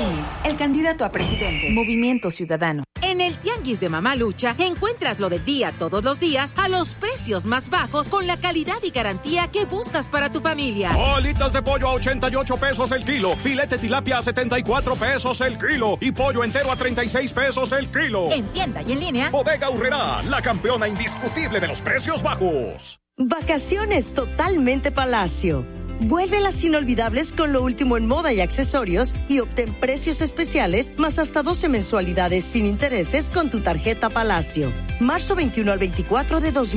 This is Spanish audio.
el candidato a presidente. Movimiento Ciudadano. En el Tianguis de Mamá Lucha encuentras lo del día todos los días a los precios más bajos con la calidad y garantía que buscas para tu familia. Alitas de pollo a 88 pesos el kilo, filete tilapia a 74 pesos el kilo y pollo entero a 36 pesos el kilo. En tienda y en línea. Bodega Aurrerá, la campeona indiscutible de los precios bajos. Vacaciones totalmente Palacio. Vuelve a las inolvidables con lo último en moda y accesorios y obtén precios especiales más hasta 12 mensualidades sin intereses con tu tarjeta Palacio. Marzo 21 al 24 de 2020.